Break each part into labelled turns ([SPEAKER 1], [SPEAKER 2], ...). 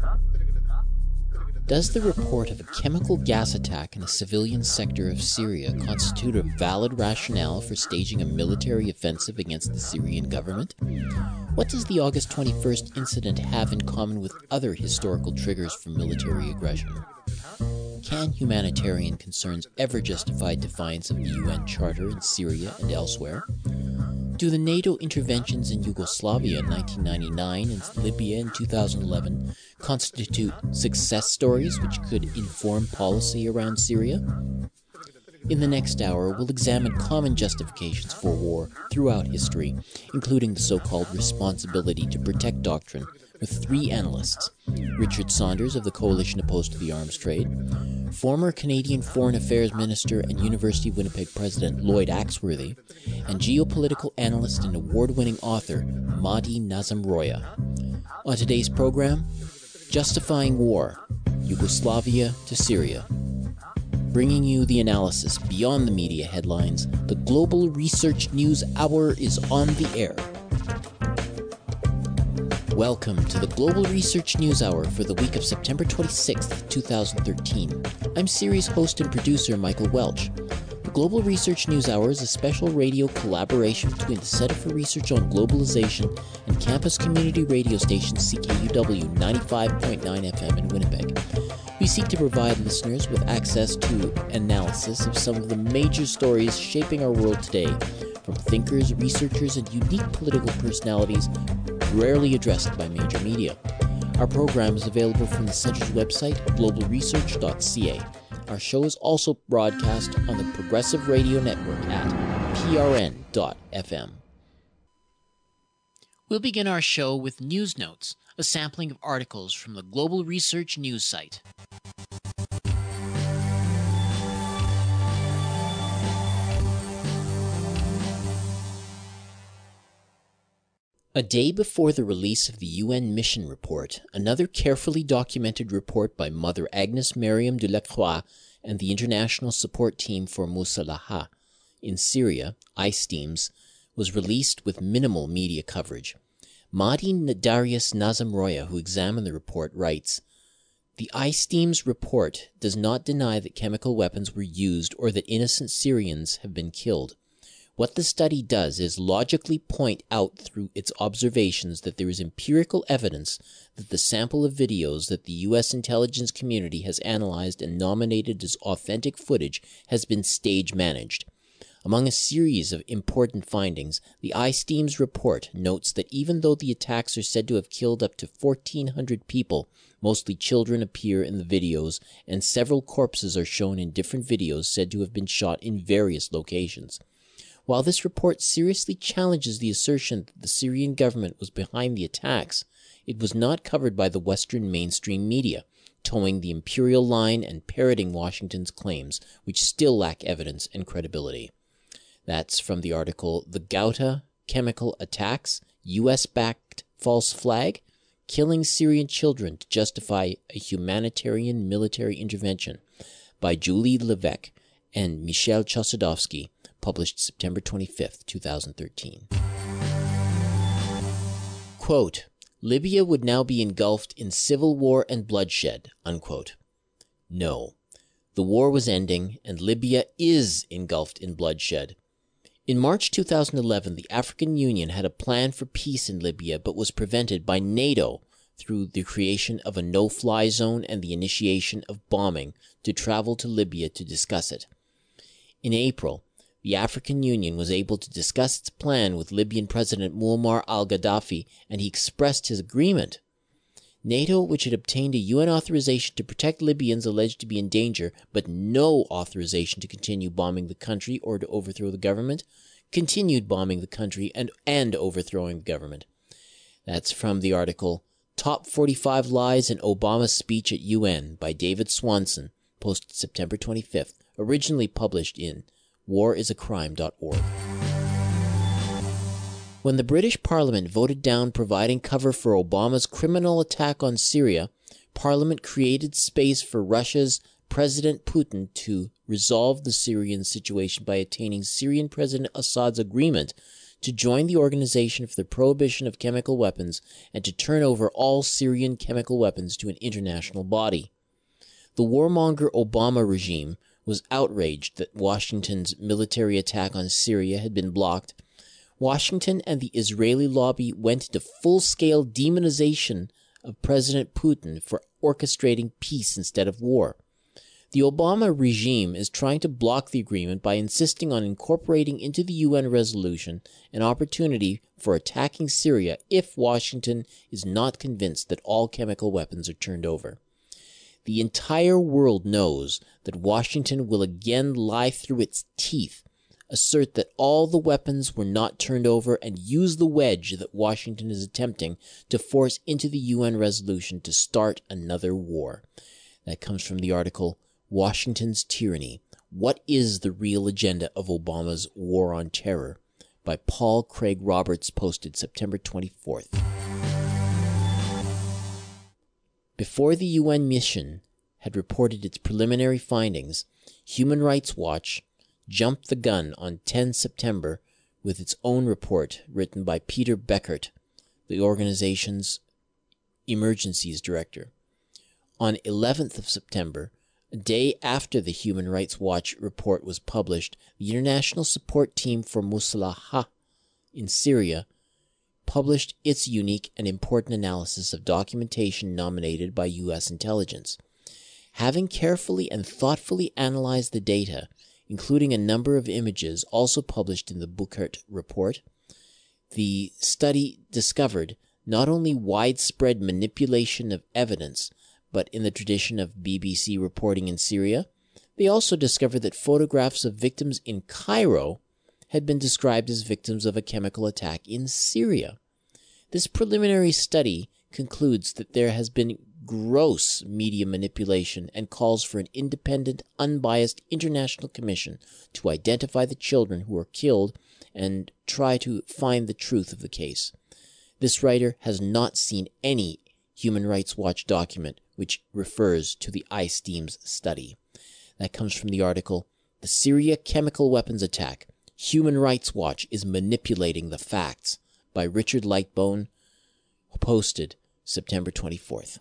[SPEAKER 1] Does the report of a chemical gas attack in a civilian sector of Syria constitute a valid rationale for staging a military offensive against the Syrian government? What does the August 21st incident have in common with other historical triggers for military aggression? Can humanitarian concerns ever justify defiance of the UN Charter in Syria and elsewhere? Do the NATO interventions in Yugoslavia in 1999 and Libya in 2011 constitute success stories which could inform policy around Syria? In the next hour, we'll examine common justifications for war throughout history, including the so-called responsibility to protect doctrine, with three analysts: Richard Saunders of the Coalition Opposed to the Arms Trade, former Canadian Foreign Affairs Minister and University of Winnipeg President Lloyd Axworthy, and geopolitical analyst and award-winning author Mahdi Nazemroaya. On today's program, Justifying War, Yugoslavia to Syria. Bringing you the analysis beyond the media headlines, the Global Research News Hour is on the air. Welcome to the Global Research News Hour for the week of September 26th, 2013. I'm series host and producer Michael Welch. The Global Research News Hour is a special radio collaboration between the Center for Research on Globalization and campus community radio station CKUW 95.9 FM in Winnipeg. We seek to provide listeners with access to analysis of some of the major stories shaping our world today, from thinkers, researchers, and unique political personalities rarely addressed by major media. Our program is available from the Center's website, globalresearch.ca. Our show is also broadcast on the Progressive Radio Network at prn.fm. We'll begin our show with News Notes, a sampling of articles from the Global Research News site. A day before the release of the UN Mission Report, another carefully documented report by Mother Agnes Mariam Delacroix and the International Support Team for Musalaha in Syria, ISTEAMS, was released with minimal media coverage. Mahdi Darius Nazemroaya, who examined the report, writes, "The ISTEAMS report does not deny that chemical weapons were used or that innocent Syrians have been killed. What the study does is logically point out through its observations that there is empirical evidence that the sample of videos that the U.S. intelligence community has analyzed and nominated as authentic footage has been stage-managed. Among a series of important findings, the ISTEAMS report notes that even though the attacks are said to have killed up to 1,400 people, mostly children appear in the videos, and several corpses are shown in different videos said to have been shot in various locations. While this report seriously challenges the assertion that the Syrian government was behind the attacks, it was not covered by the Western mainstream media, towing the imperial line and parroting Washington's claims, which still lack evidence and credibility." That's from the article "The Ghouta Chemical Attacks, U.S.-Backed False Flag, Killing Syrian Children to Justify a Humanitarian Military Intervention" by Julie Levesque and Michel Chossudovsky, published September 25, 2013. Quote, "Libya would now be engulfed in civil war and bloodshed," unquote. No. The war was ending, and Libya is engulfed in bloodshed. In March 2011, the African Union had a plan for peace in Libya, but was prevented by NATO through the creation of a no-fly zone and the initiation of bombing to travel to Libya to discuss it. In April, the African Union was able to discuss its plan with Libyan President Muammar al-Gaddafi, and he expressed his agreement. NATO, which had obtained a UN authorization to protect Libyans alleged to be in danger, but no authorization to continue bombing the country or to overthrow the government, continued bombing the country and overthrowing the government. That's from the article "Top 45 Lies in Obama's Speech at UN" by David Swanson, posted September 25th, originally published in warisacrime.org. When the British Parliament voted down providing cover for Obama's criminal attack on Syria, Parliament created space for Russia's President Putin to resolve the Syrian situation by attaining Syrian President Assad's agreement to join the Organization for the Prohibition of Chemical Weapons and to turn over all Syrian chemical weapons to an international body. The warmonger Obama regime was outraged that Washington's military attack on Syria had been blocked. Washington and the Israeli lobby went into full-scale demonization of President Putin for orchestrating peace instead of war. The Obama regime is trying to block the agreement by insisting on incorporating into the UN resolution an opportunity for attacking Syria if Washington is not convinced that all chemical weapons are turned over. The entire world knows that Washington will again lie through its teeth, assert that all the weapons were not turned over, and use the wedge that Washington is attempting to force into the UN resolution to start another war. That comes from the article, Washington's Tyranny. What is the real agenda of Obama's War on Terror? By Paul Craig Roberts, posted September 24th. Before the UN mission had reported its preliminary findings, Human Rights Watch jumped the gun on 10 September with its own report written by Peter Beckert, the organization's emergencies director. On 11th of September, a day after the Human Rights Watch report was published, the International Support Team for Musalaha in Syria published its unique and important analysis of documentation nominated by U.S. intelligence. Having carefully and thoughtfully analyzed the data, including a number of images also published in the Beckert report, the study discovered not only widespread manipulation of evidence, but in the tradition of BBC reporting in Syria, they also discovered that photographs of victims in Cairo had been described as victims of a chemical attack in Syria. This preliminary study concludes that there has been gross media manipulation and calls for an independent, unbiased international commission to identify the children who were killed and try to find the truth of the case. This writer has not seen any Human Rights Watch document which refers to the ICEDEM's study. That comes from the article, The Syria Chemical Weapons Attack. Human Rights Watch is Manipulating the Facts, by Richard Lightbone, posted September 24th.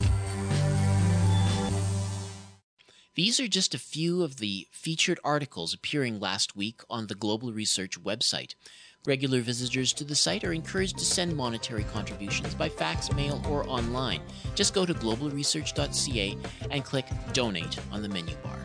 [SPEAKER 1] These are just a few of the featured articles appearing last week on the Global Research website. Regular visitors to the site are encouraged to send monetary contributions by fax, mail, or online. Just go to globalresearch.ca and click Donate on the menu bar.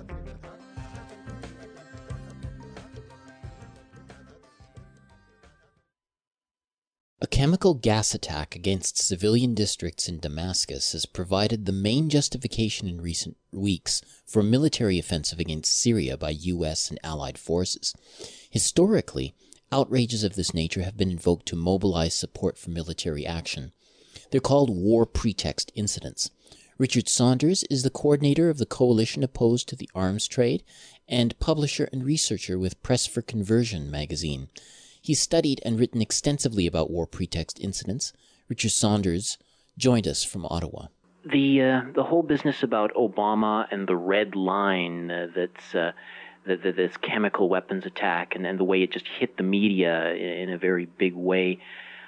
[SPEAKER 1] A chemical gas attack against civilian districts in Damascus has provided the main justification in recent weeks for a military offensive against Syria by U.S. and allied forces. Historically, outrages of this nature have been invoked to mobilize support for military action. They're called war pretext incidents. Richard Saunders is the coordinator of the coalition opposed to the arms trade and publisher and researcher with Press for Conversion magazine. He's studied and written extensively about war pretext incidents. Richard Saunders joined us from Ottawa. The whole business about Obama and the red line this chemical weapons attack and the way it just hit the media in a very big way.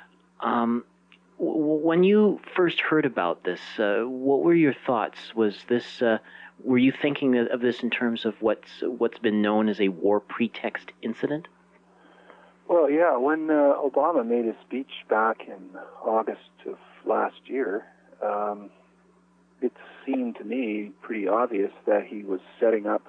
[SPEAKER 1] When you first heard about this, what were your thoughts? Were you thinking of this in terms of what's been known as a war pretext incident?
[SPEAKER 2] Well, yeah, when Obama made his speech back in August of last year, it seemed to me pretty obvious that he was setting up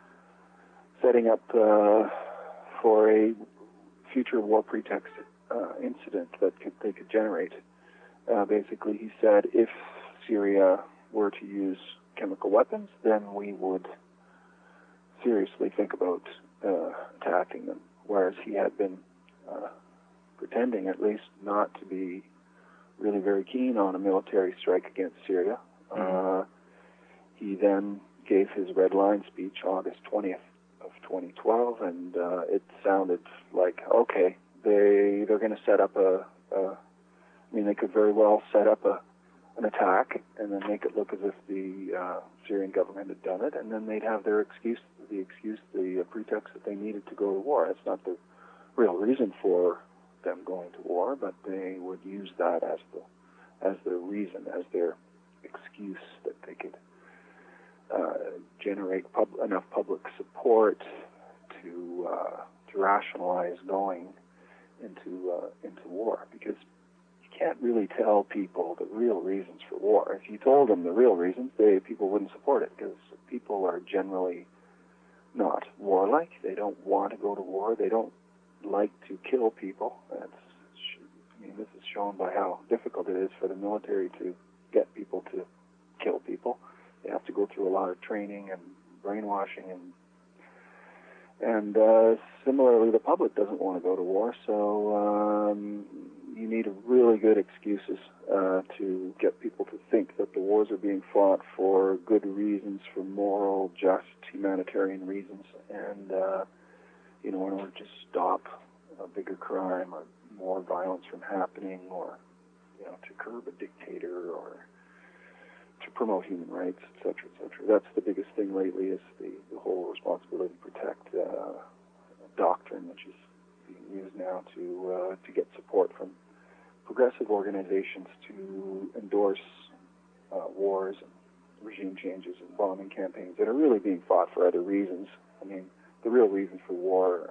[SPEAKER 2] for a future war pretext incident that they could generate. Basically, he said if Syria were to use chemical weapons, then we would seriously think about attacking them, whereas he had been pretending at least not to be really very keen on a military strike against Syria. He then gave his Red Line speech August 20th of 2012, and it sounded like, okay, they're going to set up they could very well set up an attack and then make it look as if the Syrian government had done it, and then they'd have their the pretext that they needed to go to war. That's not the real reason for them going to war, but they would use that as their reason, as their excuse that they could generate enough public support to rationalize going into war, because you can't really tell people the real reasons for war. If you told them the real reasons, people wouldn't support it, because people are generally not warlike. They don't want to go to war. They don't like to kill people. This is shown by how difficult it is for the military to get people to kill people. They have to go through a lot of training and brainwashing, and similarly, the public doesn't want to go to war. So you need really good excuses to get people to think that the wars are being fought for good reasons, for moral, just, humanitarian reasons, and in order to stop a bigger crime or more violence from happening, or to curb a dictator, or to promote human rights, etc., etc. That's the biggest thing lately, is the whole responsibility to protect doctrine, which is being used now to get support from progressive organizations to endorse wars and regime changes and bombing campaigns that are really being fought for other reasons. I mean, the real reasons for war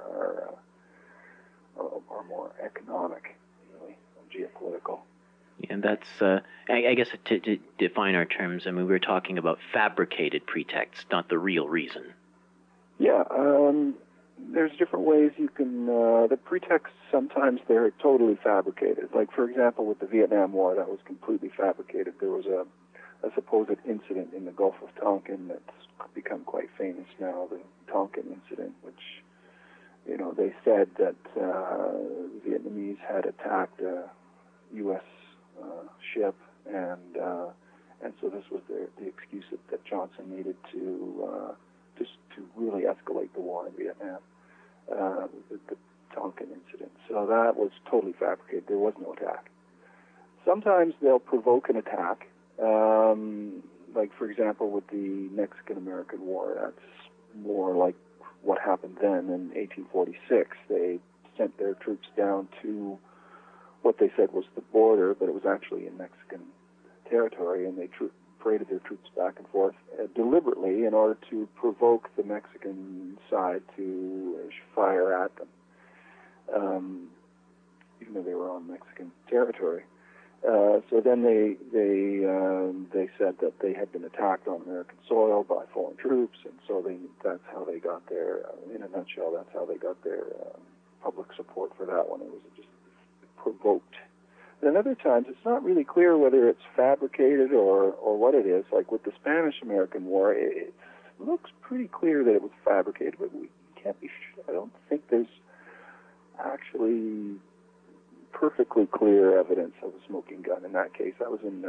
[SPEAKER 2] are more economic, really, and geopolitical.
[SPEAKER 1] And that's, I guess, to define our terms, I mean, we were talking about fabricated pretexts, not the real reason.
[SPEAKER 2] Yeah, there's different ways you can, the pretexts, sometimes they're totally fabricated. Like, for example, with the Vietnam War, that was completely fabricated. There was a supposed incident in the Gulf of Tonkin that's become quite famous now, the Tonkin incident, which, they said that the Vietnamese had attacked a U.S. ship, and so this was the excuse that Johnson needed to really escalate the war in Vietnam, the Tonkin incident. So that was totally fabricated. There was no attack. Sometimes they'll provoke an attack, like, for example, with the Mexican-American War. That's more like what happened then in 1846. They sent their troops down to what they said was the border, but it was actually in Mexican territory, and they paraded their troops back and forth deliberately in order to provoke the Mexican side to fire at them, even though they were on Mexican territory. So then they said that they had been attacked on American soil by foreign troops, and so that's how they got their, in a nutshell, that's how they got their public support for that one. It was just provoked. And other times, it's not really clear whether it's fabricated or what it is. Like with the Spanish-American War, it looks pretty clear that it was fabricated, but we can't be sure. I don't think there's actually perfectly clear evidence of a smoking gun in that case. That was in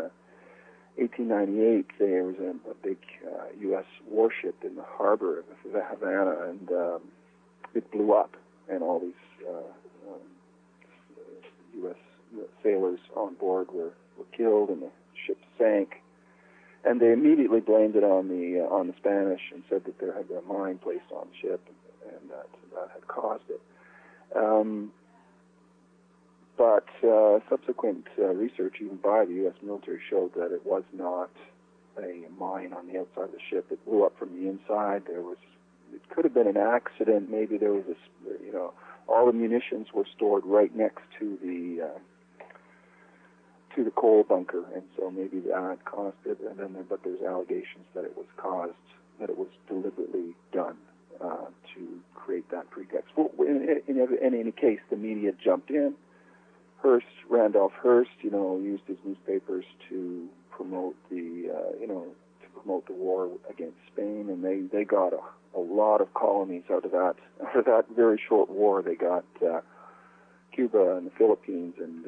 [SPEAKER 2] 1898. There was a big U.S. warship in the harbor of Havana, and it blew up, and all these U.S. sailors on board were killed, and the ship sank. And they immediately blamed it on the Spanish, and said that there had been a mine placed on the ship, and that had caused it. But subsequent research, even by the U.S. military, showed that it was not a mine on the outside of the ship. It blew up from the inside. It could have been an accident. Maybe there was all the munitions were stored right next to the coal bunker, and so maybe that caused it. And then, but there's allegations that it was deliberately done to create that pretext. Well, in any case, the media jumped in. Randolph Hearst, used his newspapers to promote the war against Spain, and they got a lot of colonies out of that. Out of that very short war, they got Cuba and the Philippines and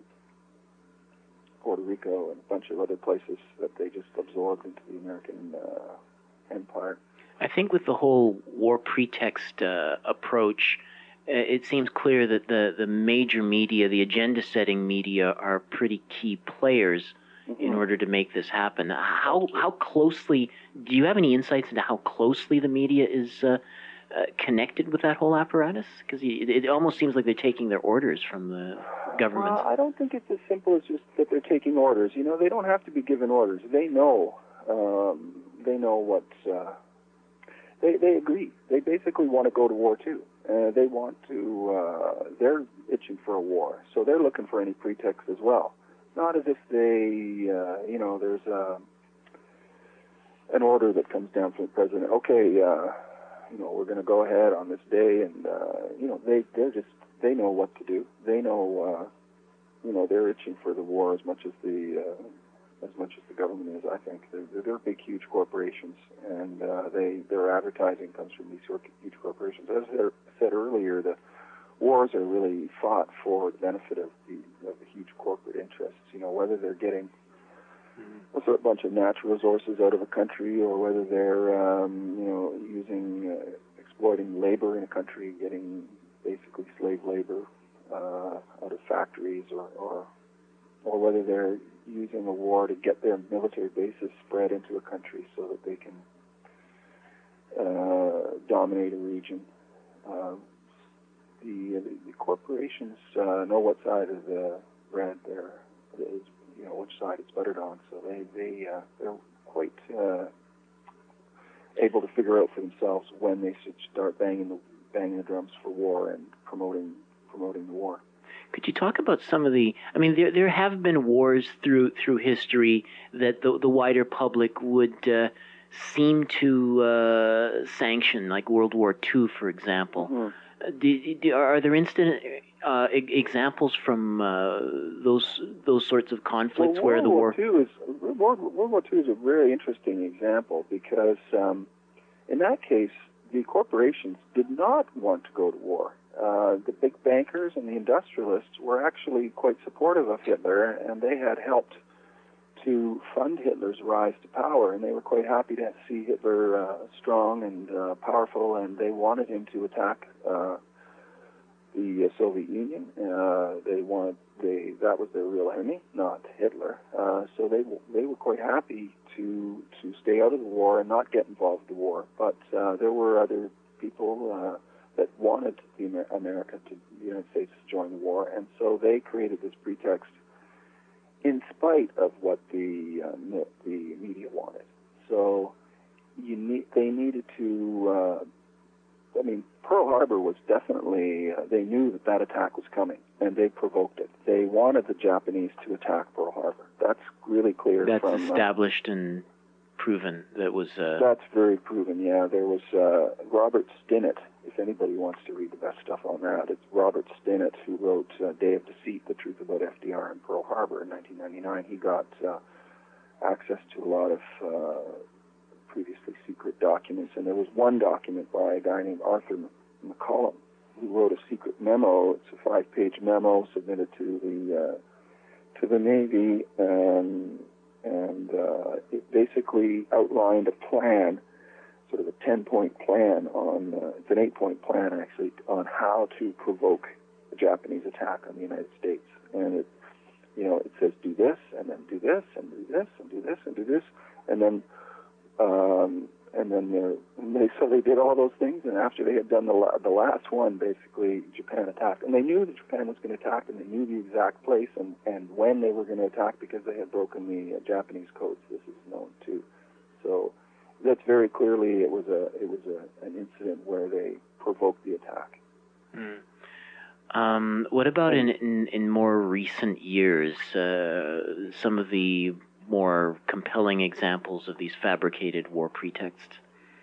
[SPEAKER 2] Puerto Rico and a bunch of other places that they just absorbed into the American empire.
[SPEAKER 1] I think with the whole war pretext approach, it seems clear that the major media, the agenda-setting media, are pretty key players in order to make this happen. How closely, do you have any insights into how closely the media is connected with that whole apparatus? Because it almost seems like they're taking their orders from the government.
[SPEAKER 2] Well, I don't think it's as simple as just that they're taking orders. You know, they don't have to be given orders. They know. They know what. They agree. They basically want to go to war too. They want to. They're itching for a war, so they're looking for any pretext as well. Not as if they, there's an order that comes down from the president. Okay, we're going to go ahead on this day, and they know what to do. They know, they're itching for the war as much as the government is. I think they're big, huge corporations, and their advertising comes from these huge corporations. As I said earlier, the wars are really fought for the benefit of the huge corporate interests. Whether they're getting a bunch of natural resources out of a country, or whether they're exploiting labor in a country, getting basically slave labor out of factories, or whether they're using a war to get their military bases spread into a country so that they can dominate a region. The corporations know what side of the bread which side it's buttered on. So they're quite able to figure out for themselves when they should start banging the drums for war and promoting the war.
[SPEAKER 1] Could you talk about some of the? I mean, there have been wars through history that the wider public would seem to sanction, like World War II, for example.
[SPEAKER 2] Mm-hmm.
[SPEAKER 1] Are there examples from those sorts of conflicts where the war?
[SPEAKER 2] World War II is a very interesting example because in that case the corporations did not want to go to war. The big bankers and the industrialists were actually quite supportive of Hitler, and they had helped to fund Hitler's rise to power, and they were quite happy to see Hitler strong and powerful, and they wanted him to attack the Soviet Union. That was their real enemy, not Hitler. So they were quite happy to stay out of the war and not get involved in the war. But there were other people that wanted the United States to join the war, and so they created this pretext in spite of what the media wanted. So they needed to. Pearl Harbor was definitely. They knew that attack was coming, and they provoked it. They wanted the Japanese to attack Pearl Harbor. That's really clear.
[SPEAKER 1] That's established and proven.
[SPEAKER 2] That's very proven. Yeah, there was Robert Stinnett. If anybody wants to read the best stuff on that, it's Robert Stinnett who wrote Day of Deceit, The Truth About FDR and Pearl Harbor in 1999. He got access to a lot of previously secret documents, and there was one document by a guy named Arthur McCollum who wrote a secret memo. It's a 5-page memo submitted to the Navy, and it basically outlined a plan, sort of a 10-point plan it's an 8-point plan actually, on how to provoke a Japanese attack on the United States. And it says do this, and then do this, and do this, and do this, and do this, and then they did all those things, and after they had done the last one, basically Japan attacked, and they knew that Japan was going to attack, and they knew the exact place and when they were going to attack because they had broken the Japanese codes. This is known too. So that's very clearly it was an incident where they provoked the attack.
[SPEAKER 1] What about in more recent years? Some of the more compelling examples of these fabricated war pretexts?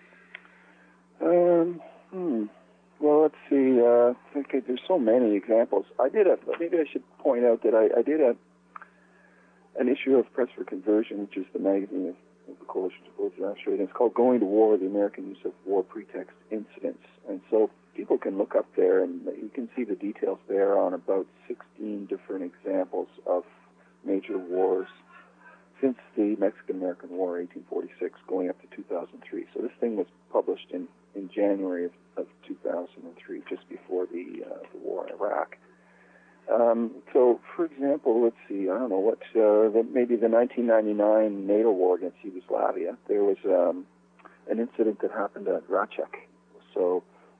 [SPEAKER 2] Well, let's see. There's so many examples. Maybe I should point out that I did an issue of Press for Conversion, which is the magazine of the Coalition to Oppose Mass Trade, and it's called Going to War, the American Use of War Pretext Incidents. And so people can look up there, and you can see the details there on about 16 different examples of major wars since the Mexican-American War, 1846, going up to 2003. So this thing was published in January of 2003, just before the war in Iraq. So, for example, let's see, I don't know, maybe the 1999 NATO war against Yugoslavia, there was an incident that happened at Racek. So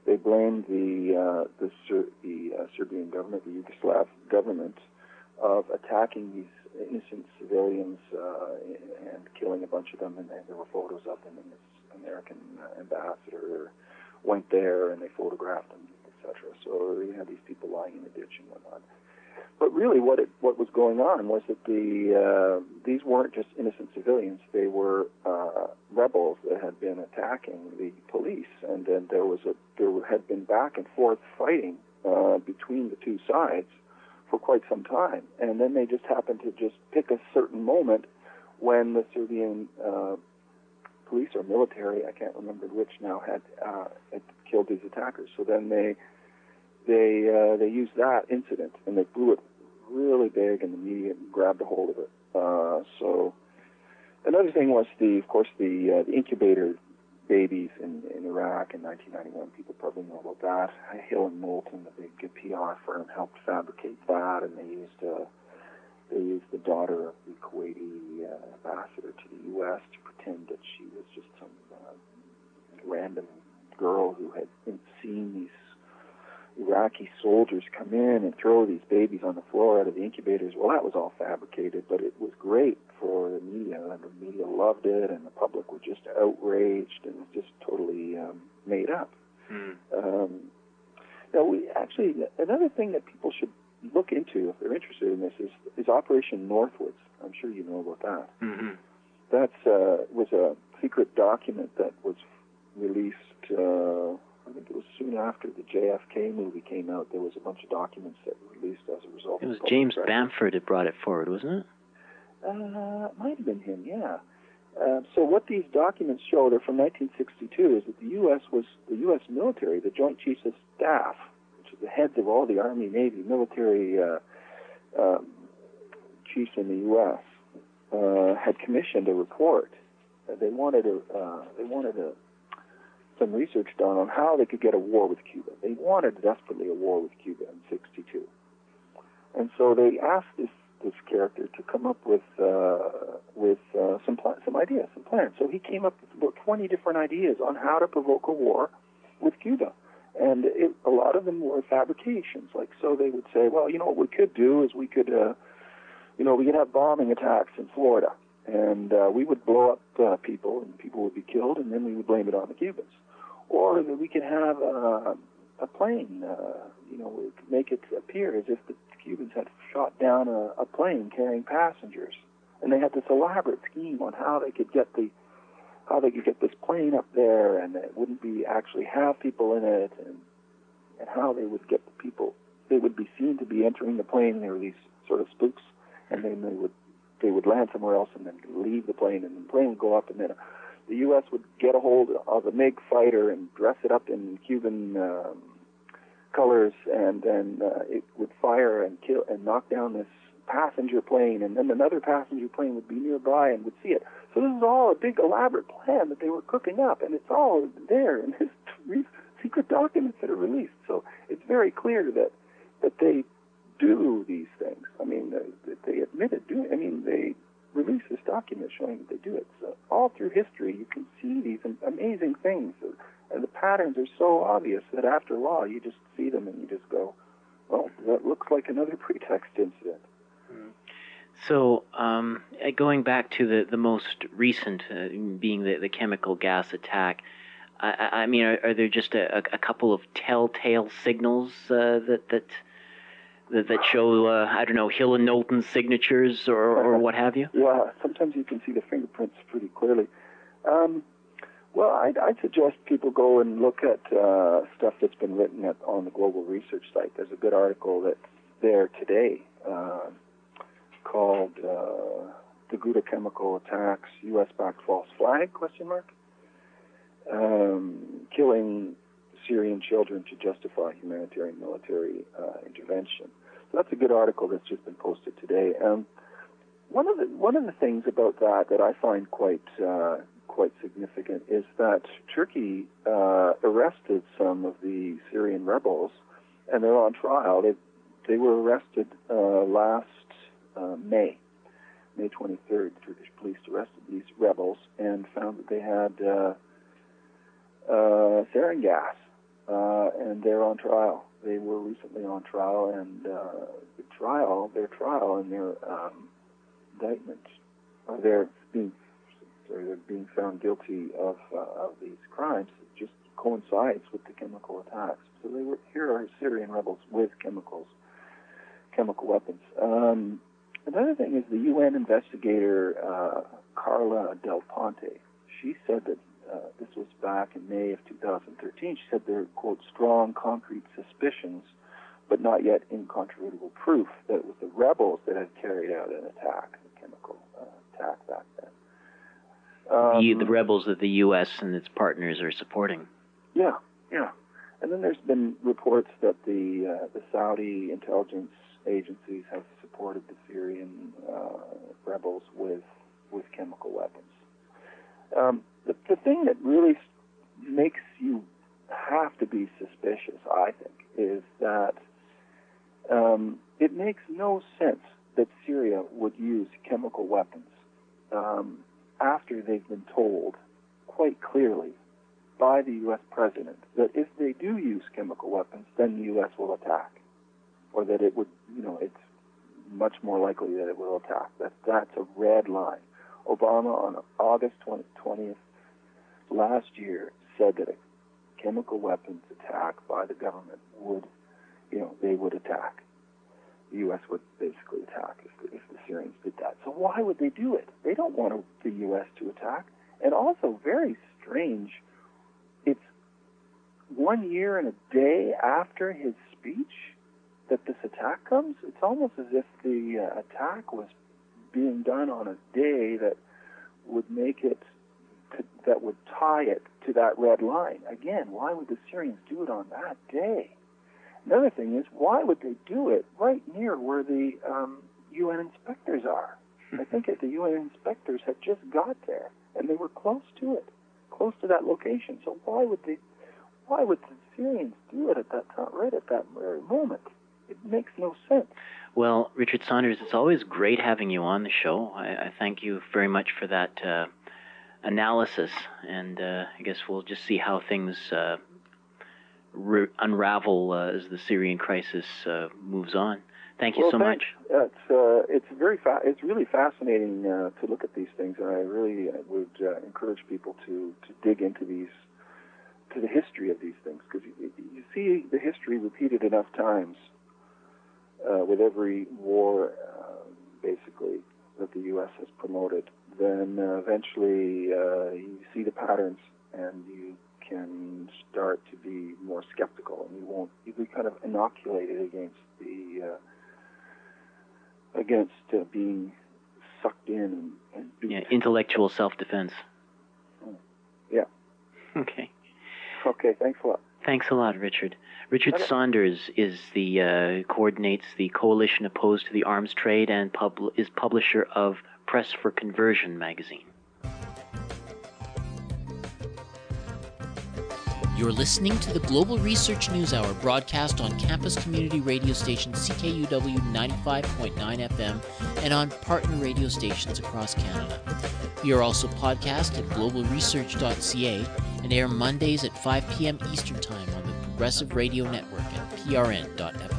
[SPEAKER 2] they blamed the Serbian government, the Yugoslav government, of attacking these innocent civilians and killing a bunch of them. And there were photos of them, and this American ambassador went there and they photographed them, etc. So you had these people lying in the ditch and whatnot. But really, what was going on was that these weren't just innocent civilians; they were rebels that had been attacking the police, and then there had been back and forth fighting between the two sides for quite some time. And then they just happened to just pick a certain moment when the Serbian police or military, I can't remember which now, had killed these attackers. So then they used that incident and they blew it really big, and the media grabbed a hold of it. So another thing was the incubator babies in Iraq in 1991. People probably know about that. Hill and Moulton, the big PR firm, helped fabricate that, and they used the daughter of the Kuwaiti ambassador to the U.S. to pretend that she was just some random girl who had seen these Iraqi soldiers come in and throw these babies on the floor out of the incubators. Well, that was all fabricated, but it was great for the media, and the media loved it, and the public were just outraged, and it was just totally made up. Another thing that people should look into if they're interested in this is Operation Northwoods. I'm sure you know about that.
[SPEAKER 3] Mm-hmm.
[SPEAKER 2] That was a secret document that was released, I think it was soon after the JFK movie came out. There was a bunch of documents that were released as a result.
[SPEAKER 3] It was James Bamford that brought it forward, wasn't it?
[SPEAKER 2] It might have been him, yeah. So what these documents show, they're from 1962, is that the U.S. military, the Joint Chiefs of Staff, which is the heads of all the Army, Navy, military chiefs in the U.S., had commissioned a report. They wanted some research done on how they could get a war with Cuba. They wanted desperately a war with Cuba in '62, and so they asked this character to come up with some ideas, some plans. So he came up with about 20 different ideas on how to provoke a war with Cuba, and a lot of them were fabrications. Like, so they would say, well, what we could do is we could have bombing attacks in Florida, and we would blow up people, and people would be killed, and then we would blame it on the Cubans. Or that we could have a plane, we could make it appear as if the Cubans had shot down a plane carrying passengers, and they had this elaborate scheme on how they could get this plane up there, and it wouldn't be actually have people in it, and how they would get the people. They would be seen to be entering the plane, and they were these sort of spooks, and then they would land somewhere else and then leave the plane, and the plane would go up, and then the U.S. would get a hold of a MiG fighter and dress it up in Cuban colors, and then it would fire and kill and knock down this passenger plane, and then another passenger plane would be nearby and would see it. So this is all a big elaborate plan that they were cooking up, and it's all there in these secret documents that are released. So it's very clear that they do these things. I mean, they admitted doing. I mean, they release this document showing that they do it. So all through history, you can see these amazing things, and the patterns are so obvious that after a while, you just see them and you just go, well, that looks like another pretext incident.
[SPEAKER 3] So, going back to the most recent, being the chemical gas attack, I mean, are there just a couple of telltale signals that show, I don't know, Hill and Knowlton's signatures or what have you?
[SPEAKER 2] Yeah, sometimes you can see the fingerprints pretty clearly. Well, I'd suggest people go and look at stuff that's been written on the Global Research site. There's a good article that's there today called "The Ghouta Chemical Attacks, U.S.-Backed False Flag?" ? Killing Syrian children to justify humanitarian military intervention. So that's a good article that's just been posted today. One of the things about that I find quite significant is that Turkey arrested some of the Syrian rebels, and they're on trial. They were arrested last May 23rd. The Turkish police arrested these rebels and found that they had sarin gas and they're on trial. They were recently on trial, and their trial and their indictment, they're being found guilty of these crimes. It just coincides with the chemical attacks. So here are Syrian rebels with chemical weapons. Another thing is the UN investigator Carla Del Ponte. She said that this was back in May of 2013. She said there are, quote, strong concrete suspicions, but not yet incontrovertible proof that it was the rebels that had carried out an attack, a chemical attack back then.
[SPEAKER 3] The rebels that the U.S. and its partners are supporting.
[SPEAKER 2] Yeah. And then there's been reports that the Saudi intelligence agencies have supported the Syrian rebels with chemical weapons. The thing that really makes you have to be suspicious, I think, is that it makes no sense that Syria would use chemical weapons after they've been told quite clearly by the U.S. president that if they do use chemical weapons, then the U.S. will attack, or that it would, it's much more likely that it will attack. That's a red line. Obama on August 20th last year said that a chemical weapons attack by the government would, they would attack. The U.S. would basically attack if the Syrians did that. So why would they do it? They don't want the U.S. to attack. And also, very strange, it's 1 year and a day after his speech that this attack comes. It's almost as if the attack was being done on a day that would make it, that would tie it to that red line. Again, why would the Syrians do it on that day? Another thing is, why would they do it right near where the UN inspectors are? I think that the UN inspectors had just got there, and they were close to it, close to that location. So why would the Syrians do it at that time, right at that very moment? It makes no sense.
[SPEAKER 3] Well, Richard Saunders, it's always great having you on the show. I thank you very much for that analysis, and I guess we'll just see how things unravel as the Syrian crisis moves on. Thank you so much.
[SPEAKER 2] It's really fascinating to look at these things, and I really would encourage people to dig into to the history of these things, because you see the history repeated enough times with every war, basically, that the U.S. has promoted, then eventually you see the patterns, and you can start to be more skeptical, and you'll be kind of inoculated against being sucked in and
[SPEAKER 3] intellectual self-defense.
[SPEAKER 2] Yeah.
[SPEAKER 3] Okay,
[SPEAKER 2] thanks a lot.
[SPEAKER 3] Thanks a lot, Richard. Richard Saunders is coordinates the Coalition Opposed to the Arms Trade and is publisher of Press for Conversion magazine.
[SPEAKER 1] You're listening to the Global Research News Hour, broadcast on campus community radio station CKUW 95.9 FM and on partner radio stations across Canada. We are also podcast at globalresearch.ca and air Mondays at 5 p.m. Eastern Time on the Progressive Radio Network at prn.fm.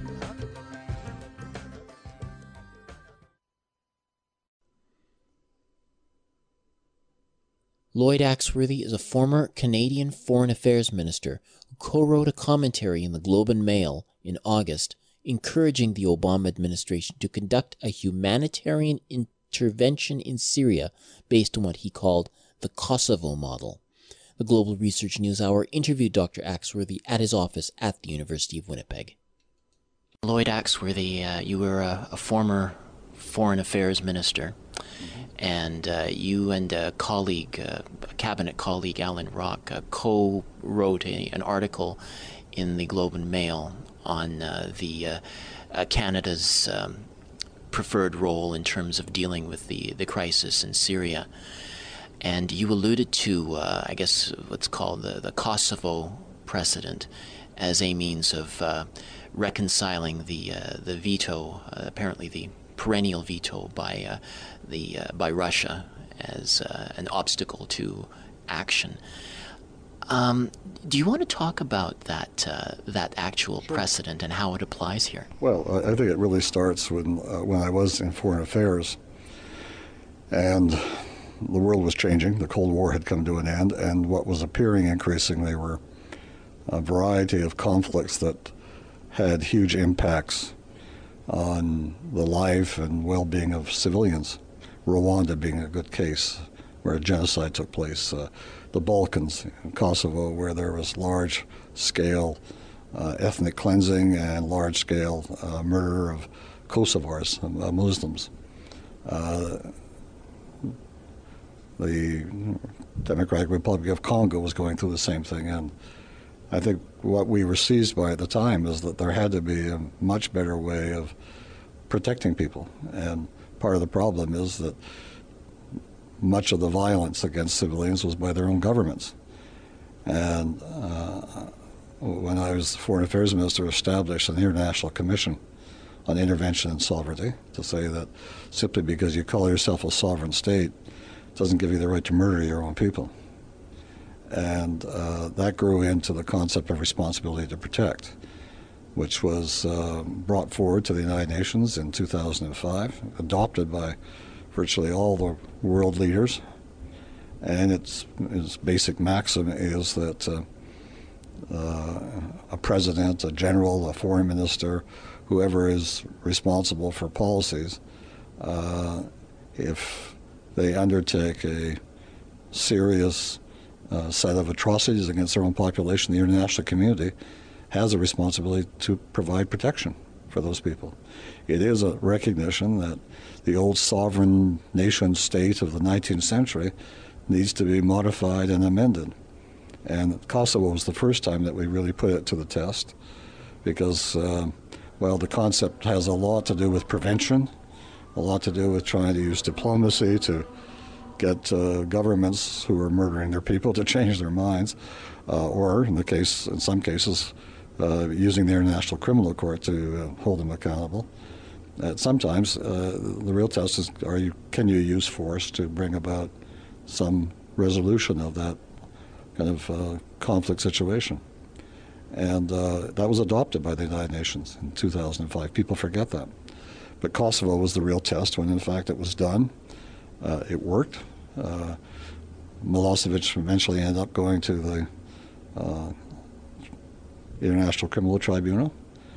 [SPEAKER 1] Lloyd Axworthy is a former Canadian Foreign Affairs Minister who co-wrote a commentary in the Globe and Mail in August encouraging the Obama administration to conduct a humanitarian intervention in Syria based on what he called the Kosovo model. The Global Research News Hour interviewed Dr. Axworthy at his office at the University of Winnipeg. Lloyd Axworthy, you were a former Foreign Affairs Minister. And you and a colleague, a cabinet colleague, Alan Rock, co-wrote an article in the Globe and Mail on Canada's preferred role in terms of dealing with the crisis in Syria. And you alluded to, I guess, what's called the Kosovo precedent as a means of reconciling the veto, apparently the perennial veto by Russia as an obstacle to action. Do you want to talk about that actual precedent and how it applies here?
[SPEAKER 4] Well, I think it really starts when I was in foreign affairs, and the world was changing. The Cold War had come to an end, and what was appearing increasingly were a variety of conflicts that had huge impacts on the life and well-being of civilians. Rwanda being a good case, where a genocide took place. The Balkans, Kosovo, where there was large-scale ethnic cleansing and large-scale murder of Kosovars, Muslims. The Democratic Republic of Congo was going through the same thing, and I think what we were seized by at the time is that there had to be a much better way of protecting people, and part of the problem is that much of the violence against civilians was by their own governments. And when I was Foreign Affairs Minister, established an international commission on intervention and sovereignty to say that simply because you call yourself a sovereign state doesn't give you the right to murder your own people. And that grew into the concept of responsibility to protect, which was brought forward to the United Nations in 2005, adopted by virtually all the world leaders. And its basic maxim is that a president, a general, a foreign minister, whoever is responsible for policies, if they undertake a serious set of atrocities against their own population, the international community has a responsibility to provide protection for those people. It is a recognition that the old sovereign nation state of the 19th century needs to be modified and amended. And Kosovo was the first time that we really put it to the test because, well, the concept has a lot to do with prevention, a lot to do with trying to use diplomacy to get governments who are murdering their people to change their minds, or in some cases, using the International Criminal Court to hold them accountable. Sometimes the real test is, can you use force to bring about some resolution of that kind of conflict situation? And that was adopted by the United Nations in 2005. People forget that. But Kosovo was the real test when, in fact, it was done. It worked. Milosevic eventually ended up going to the International Criminal Tribunal.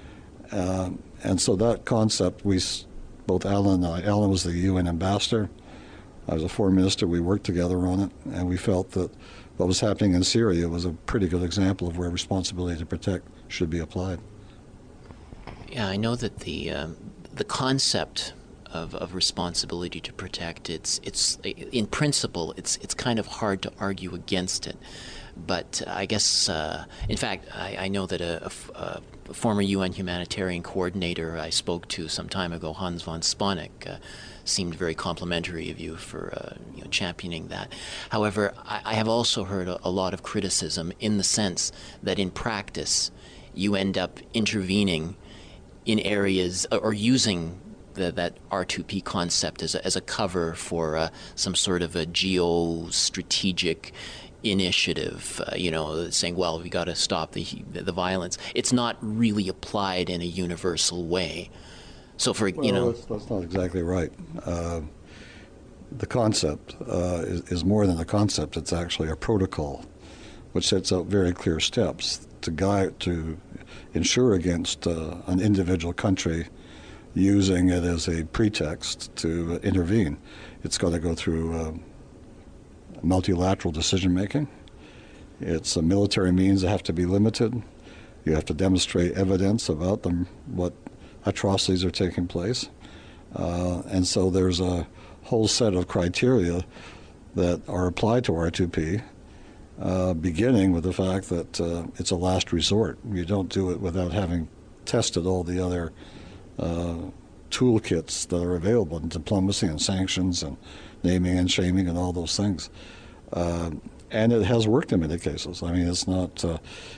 [SPEAKER 4] And so that concept, both Alan and I, Alan was the UN ambassador, I was a foreign minister, we worked together on it, and we felt that what was happening in Syria was a pretty good example of where responsibility to protect should be applied.
[SPEAKER 1] Yeah, I know that the concept of responsibility to protect, it's in principle, it's kind of hard to argue against it. But I guess, in fact, I know that a former UN humanitarian coordinator I spoke to some time ago, Hans von Spanek, seemed very complimentary of you for championing that. However, I have also heard a lot of criticism in the sense that in practice you end up intervening in areas or using that R2P concept as a cover for some sort of a geostrategic initiative, saying, well, we got to stop the violence. It's not really applied in a universal way. So
[SPEAKER 4] that's not exactly right. The concept is more than a concept. It's actually a protocol, which sets out very clear steps to ensure against an individual country using it as a pretext to intervene. It's got to go through multilateral decision-making. It's a military means that have to be limited. You have to demonstrate evidence about them, what atrocities are taking place. And so there's a whole set of criteria that are applied to R2P, beginning with the fact that it's a last resort. You don't do it without having tested all the other toolkits that are available in diplomacy and sanctions and naming and shaming and all those things. And it has worked in many cases. I mean, it's not,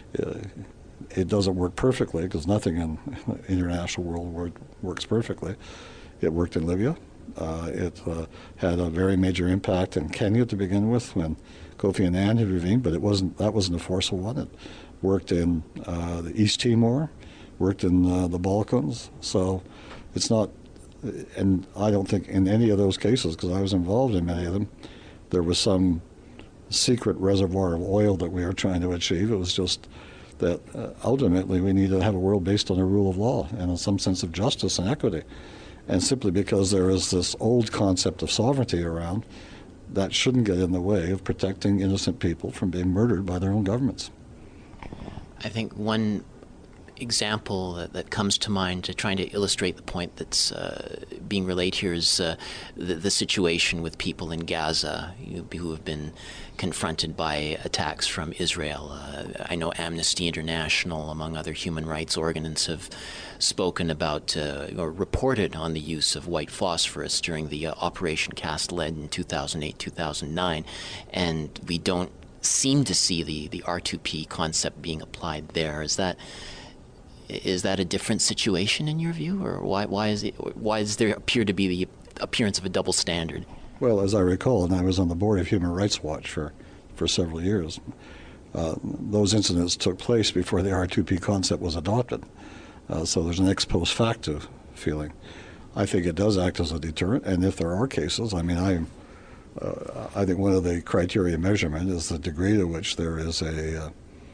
[SPEAKER 4] it doesn't work perfectly because nothing in the international world works perfectly. It worked in Libya. It had a very major impact in Kenya to begin with when Kofi Annan intervened, but that wasn't a forceful one. It worked in the East Timor, worked in the Balkans. So it's not, and I don't think in any of those cases, because I was involved in many of them, there was some secret reservoir of oil that we were trying to achieve. It was just that ultimately we need to have a world based on the rule of law and on some sense of justice and equity. And simply because there is this old concept of sovereignty around, that shouldn't get in the way of protecting innocent people from being murdered by their own governments.
[SPEAKER 1] I think one example that comes to mind to trying to illustrate the point that's being relayed here is the situation with people in Gaza who have been confronted by attacks from Israel. I know Amnesty International, among other human rights organs, have spoken about or reported on the use of white phosphorus during the Operation Cast Lead in 2008-2009, and we don't seem to see the R2P concept being applied there. Is that a different situation in your view, or why does there appear to be the appearance of a double standard?
[SPEAKER 4] Well, as I recall, and I was on the board of Human Rights Watch for several years, those incidents took place before the R2P concept was adopted. So there's an ex post facto feeling. I think it does act as a deterrent, and if there are cases, I mean, I think one of the criteria of measurement is the degree to which there is a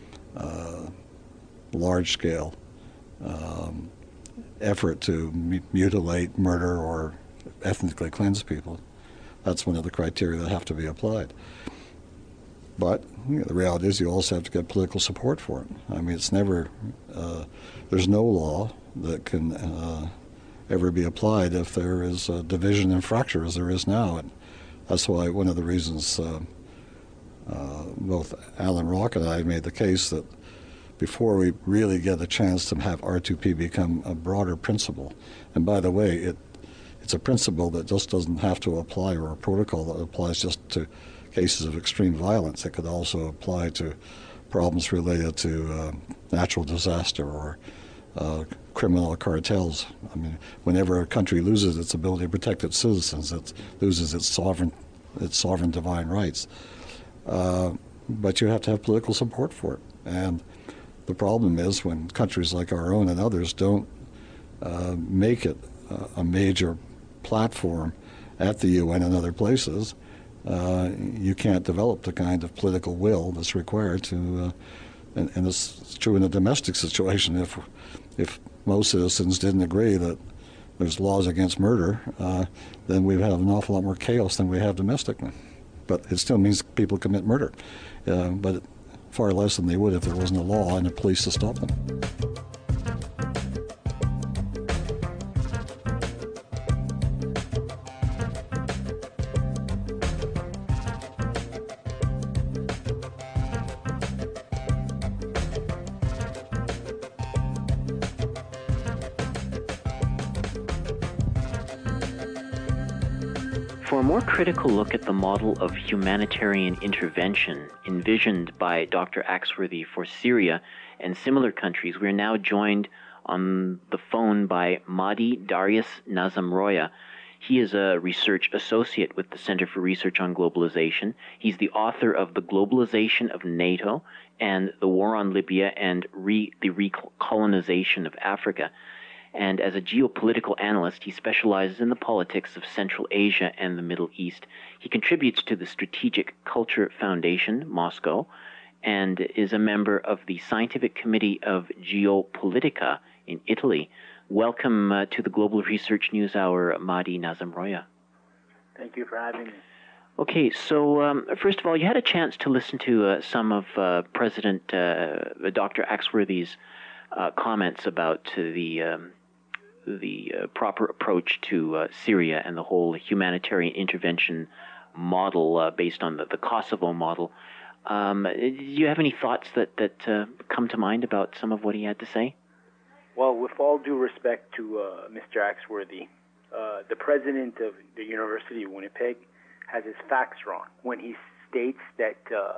[SPEAKER 4] large-scale effort to mutilate, murder, or ethnically cleanse people. That's one of the criteria that have to be applied. But the reality is you also have to get political support for it. I mean, it's never, there's no law that can ever be applied if there is a division and fracture as there is now. And that's why one of the reasons both Alan Rock and I made the case that before we really get a chance to have R2P become a broader principle, and by the way, it's a principle that just doesn't have to apply, or a protocol that applies just to cases of extreme violence. It could also apply to problems related to natural disaster or criminal cartels. I mean, whenever a country loses its ability to protect its citizens, it loses its sovereign divine rights. But you have to have political support for it. And the problem is when countries like our own and others don't make it a major platform at the UN and other places, you can't develop the kind of political will that's required to, and it's true in a domestic situation. If most citizens didn't agree that there's laws against murder, then we'd have an awful lot more chaos than we have domestically. But it still means people commit murder, but far less than they would if there wasn't a law and a police to stop them.
[SPEAKER 3] For a more critical look at the model of humanitarian intervention envisioned by Dr. Axworthy for Syria and similar countries, we are now joined on the phone by Mahdi Darius Nazemroaya. He is a research associate with the Center for Research on Globalization. He's the author of The Globalization of NATO and The War on Libya and the Recolonization of Africa. And as a geopolitical analyst, he specializes in the politics of Central Asia and the Middle East. He contributes to the Strategic Culture Foundation, Moscow, and is a member of the Scientific Committee of Geopolitica in Italy. Welcome to the Global Research News Hour, Mahdi Nazemroaya.
[SPEAKER 5] Thank you for having me.
[SPEAKER 3] Okay, so first of all, you had a chance to listen to some of President Dr. Axworthy's comments about the proper approach to Syria and the whole humanitarian intervention model based on the Kosovo model. Do you have any thoughts that come to mind about some of what he had to say?
[SPEAKER 5] Well, with all due respect to Mr. Axworthy, the president of the University of Winnipeg has his facts wrong when he states that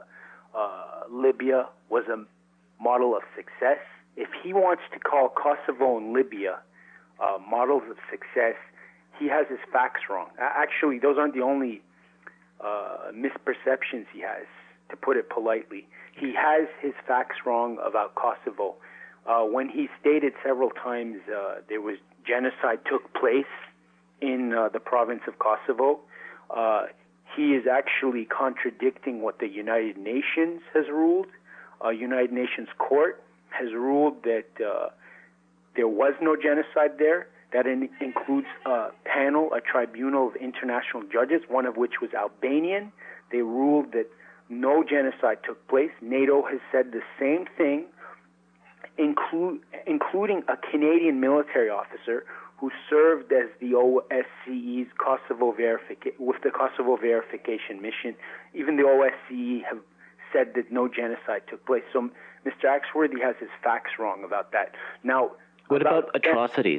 [SPEAKER 5] Libya was a model of success. If he wants to call Kosovo and Libya models of success, he has his facts wrong. Actually, those aren't the only misperceptions he has, to put it politely. He has his facts wrong about Kosovo. When he stated several times there was genocide took place in the province of Kosovo, he is actually contradicting what the United Nations has ruled. United Nations Court has ruled that there was no genocide there. That includes a panel, a tribunal of international judges, one of which was Albanian. They ruled that no genocide took place. NATO has said the same thing, including a Canadian military officer who served as the OSCE's with the Kosovo verification mission. Even the OSCE have said that no genocide took place. So Mr. Axworthy has his facts wrong about that. Now,
[SPEAKER 3] what about atrocities?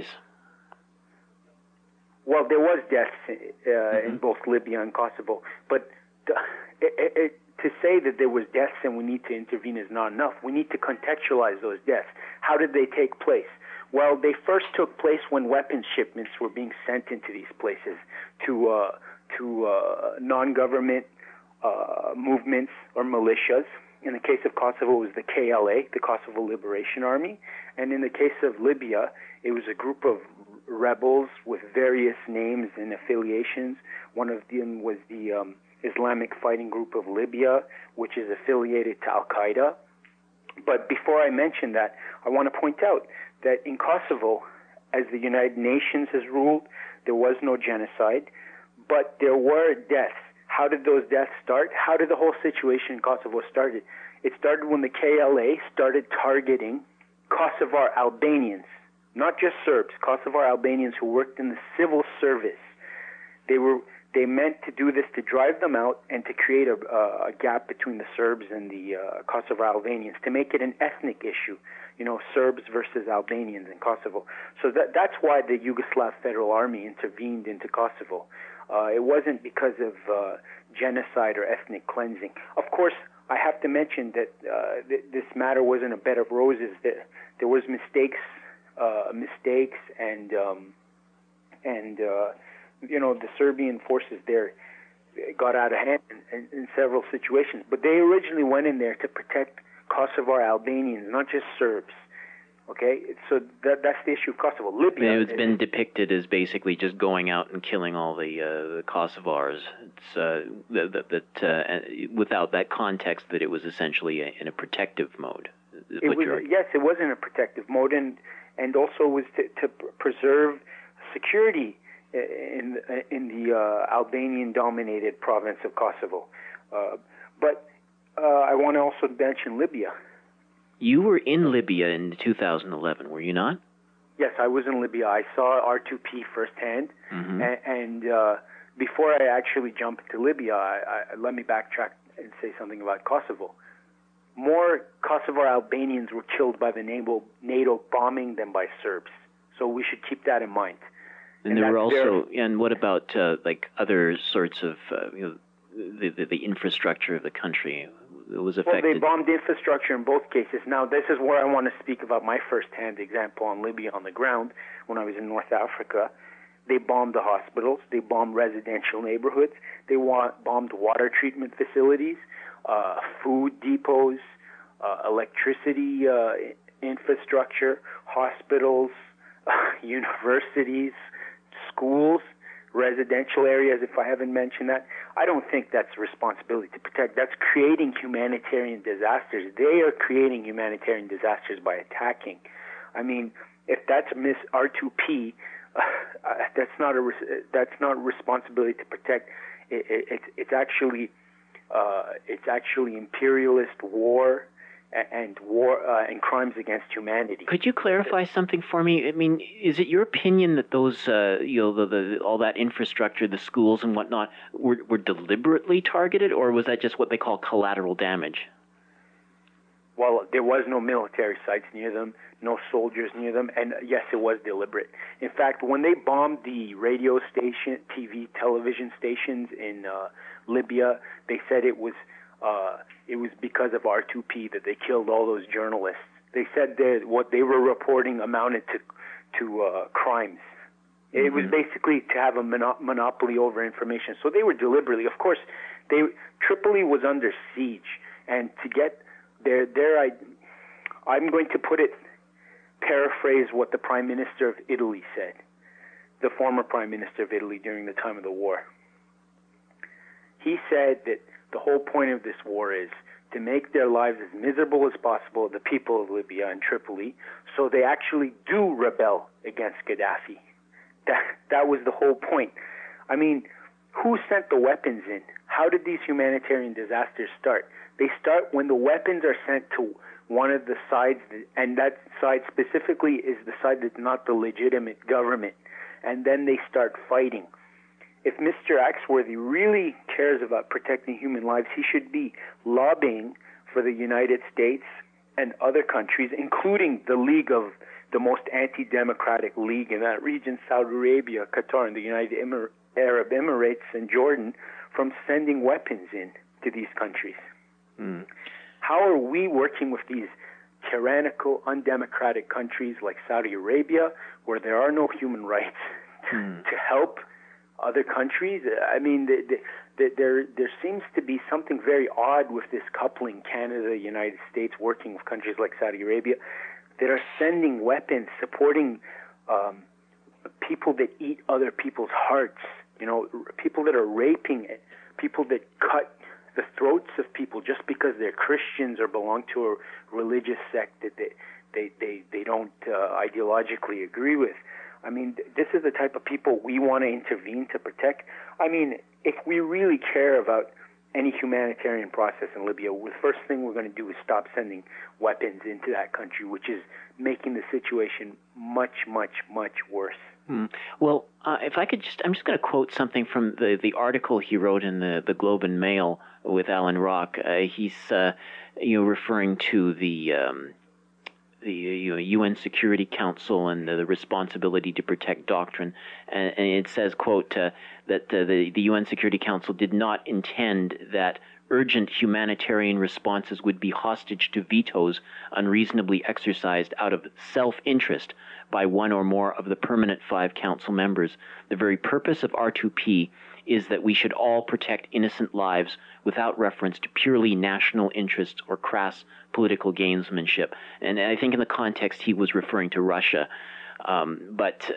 [SPEAKER 5] Well, there was deaths in both Libya and Kosovo, but to say that there was deaths and we need to intervene is not enough. We need to contextualize those deaths. How did they take place? Well, they first took place when weapons shipments were being sent into these places to non-government movements or militias. In the case of Kosovo, it was the KLA, the Kosovo Liberation Army. And in the case of Libya, it was a group of rebels with various names and affiliations. One of them was the Islamic Fighting Group of Libya, which is affiliated to Al-Qaeda. But before I mention that, I want to point out that in Kosovo, as the United Nations has ruled, there was no genocide, but there were deaths. How did those deaths start? How did the whole situation in Kosovo start? It started when the KLA started targeting Kosovar Albanians, not just Serbs, Kosovar Albanians who worked in the civil service. They meant to do this to drive them out and to create a gap between the Serbs and the Kosovar Albanians, to make it an ethnic issue, Serbs versus Albanians in Kosovo. So that's why the Yugoslav Federal Army intervened into Kosovo. It wasn't because of genocide or ethnic cleansing. Of course, I have to mention that this matter wasn't a bed of roses. There was mistakes and the Serbian forces there got out of hand in several situations. But they originally went in there to protect Kosovar Albanians, not just Serbs. Okay, so that's the issue of Kosovo. Libya.
[SPEAKER 3] It's been depicted as basically just going out and killing all the Kosovars. It's without that context that it was essentially in a protective mode.
[SPEAKER 5] Yes, it was in a protective mode, and also was to preserve security in the Albanian-dominated province of Kosovo. But I want to also mention Libya.
[SPEAKER 3] You were in Libya in 2011, were you not?
[SPEAKER 5] Yes, I was in Libya. I saw R2P firsthand, and before I actually jump into Libya, let me backtrack and say something about Kosovo. More Kosovar Albanians were killed by the NATO bombing than by Serbs, so we should keep that in mind.
[SPEAKER 3] And there were also, and what about like other sorts of the infrastructure of the country? It was affected.
[SPEAKER 5] Well, they bombed infrastructure in both cases. Now, this is where I want to speak about my first-hand example on Libya on the ground. When I was in North Africa, they bombed the hospitals. They bombed residential neighborhoods. They bombed water treatment facilities, food depots, electricity infrastructure, hospitals, universities, schools, residential areas, if I haven't mentioned that. I don't think that's a responsibility to protect. That's creating humanitarian disasters. They are creating humanitarian disasters by attacking. I mean, if that's Miss R2P, that's not a responsibility to protect. It's actually imperialist war and crimes against humanity.
[SPEAKER 3] Could you clarify something for me? I mean, is it your opinion that those, all that infrastructure, the schools and whatnot, were deliberately targeted, or was that just what they call collateral damage?
[SPEAKER 5] Well, there was no military sites near them, no soldiers near them, and yes, it was deliberate. In fact, when they bombed the radio station, television stations in Libya, they said it was because of R2P that they killed all those journalists. They said that what they were reporting amounted to crimes. It was basically to have a monopoly over information. So they were deliberately, of course, Tripoli was under siege, and to get I'm going to paraphrase what the Prime Minister of Italy said, the former Prime Minister of Italy during the time of the war. He said that the whole point of this war is to make their lives as miserable as possible, the people of Libya and Tripoli, so they actually do rebel against Gaddafi. That was the whole point. I mean, who sent the weapons in? How did these humanitarian disasters start? They start when the weapons are sent to one of the sides, and that side specifically is the side that's not the legitimate government, and then they start fighting. If Mr. Axworthy really cares about protecting human lives, he should be lobbying for the United States and other countries, including the League of the most anti-democratic league in that region, Saudi Arabia, Qatar, and the United Arab Emirates and Jordan, from sending weapons in to these countries. How are we working with these tyrannical, undemocratic countries like Saudi Arabia, where there are no human rights, to help other countries? I mean, there seems to be something very odd with this coupling, Canada, United States, working with countries like Saudi Arabia, that are sending weapons, supporting people that eat other people's hearts, people that are raping it, people that cut the throats of people just because they're Christians or belong to a religious sect that they don't ideologically agree with. I mean, this is the type of people we want to intervene to protect. I mean, if we really care about any humanitarian process in Libya, the first thing we're going to do is stop sending weapons into that country, which is making the situation much, much, much worse.
[SPEAKER 3] Well, if I could I'm just going to quote something from the article he wrote in the Globe and Mail with Alan Rock. He's referring to the UN Security Council and the responsibility to protect doctrine, and it says, quote, that the UN Security Council did not intend that urgent humanitarian responses would be hostage to vetoes unreasonably exercised out of self-interest by one or more of the permanent 5 council members. The very purpose of R2P is that we should all protect innocent lives without reference to purely national interests or crass political gamesmanship. And I think in the context he was referring to Russia. But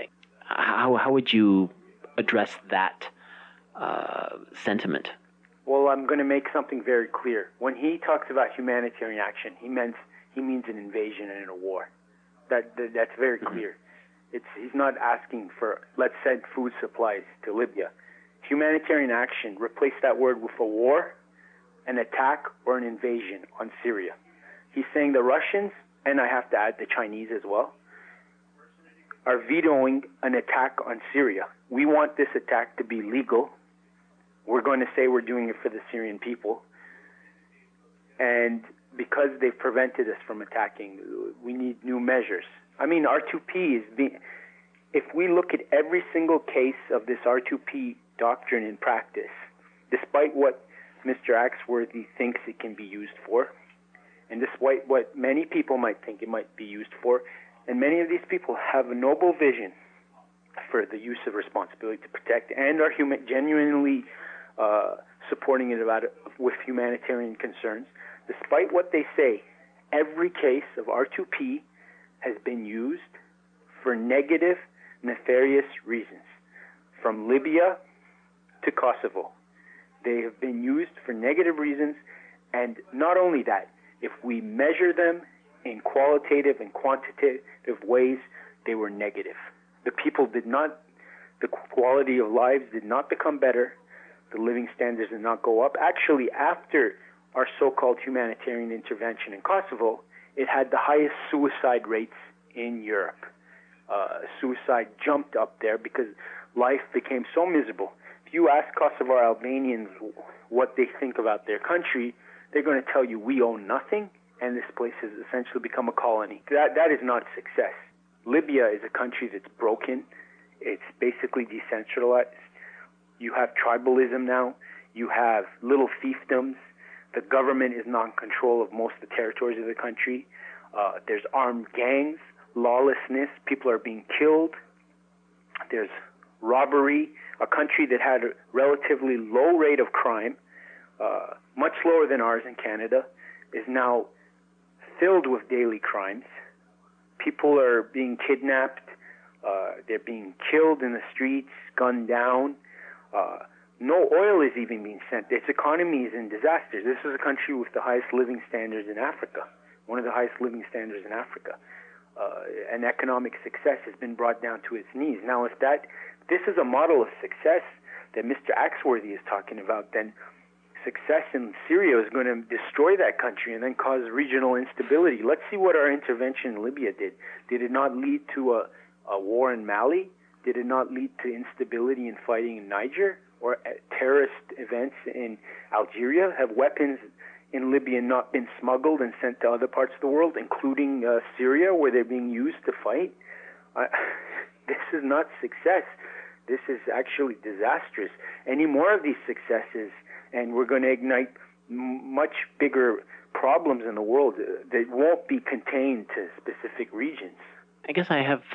[SPEAKER 3] how would you address that sentiment?
[SPEAKER 5] Well, I'm going to make something very clear. When he talks about humanitarian action, he means an invasion and a war. That's very clear. He's not asking for, let's send food supplies to Libya. Humanitarian action, replace that word with a war, an attack, or an invasion on Syria. He's saying the Russians, and I have to add the Chinese as well, are vetoing an attack on Syria. We want this attack to be legal. We're going to say we're doing it for the Syrian people. And because they've prevented us from attacking, we need new measures. I mean, R2P is if we look at every single case of this R2P doctrine in practice, despite what Mr. Axworthy thinks it can be used for, and despite what many people might think it might be used for, and many of these people have a noble vision for the use of responsibility to protect and are genuinely supporting it with humanitarian concerns. Despite what they say, every case of R2P has been used for negative, nefarious reasons. From Libya to Kosovo, they have been used for negative reasons, and not only that, if we measure them in qualitative and quantitative ways, they were negative. The quality of lives did not become better, the living standards did not go up. Actually, after our so-called humanitarian intervention in Kosovo, it had the highest suicide rates in Europe. Suicide jumped up there because life became so miserable. If you ask Kosovar Albanians what they think about their country, they're going to tell you we own nothing, and this place has essentially become a colony. That is not success. Libya is a country that's broken. It's basically decentralized. You have tribalism now. You have little fiefdoms. The government is not in control of most of the territories of the country. There's armed gangs, lawlessness. People are being killed. There's robbery, a country that had a relatively low rate of crime, much lower than ours in Canada, is now filled with daily crimes. People are being kidnapped. They're being killed in the streets, gunned down. No oil is even being sent. Its economy is in disaster. This is a country with the highest living standards in Africa, one of the highest living standards in Africa. And economic success has been brought down to its knees. Now, if this is a model of success that Mr. Axworthy is talking about, then success in Syria is going to destroy that country and then cause regional instability. Let's see what our intervention in Libya did. Did it not lead to a war in Mali? Did it not lead to instability and fighting in Niger or terrorist events in Algeria? Have weapons in Libya not been smuggled and sent to other parts of the world, including Syria, where they're being used to fight? This is not success. This is actually disastrous. Any more of these successes, and we're going to ignite much bigger problems in the world that won't be contained to specific regions.
[SPEAKER 3] I guess I have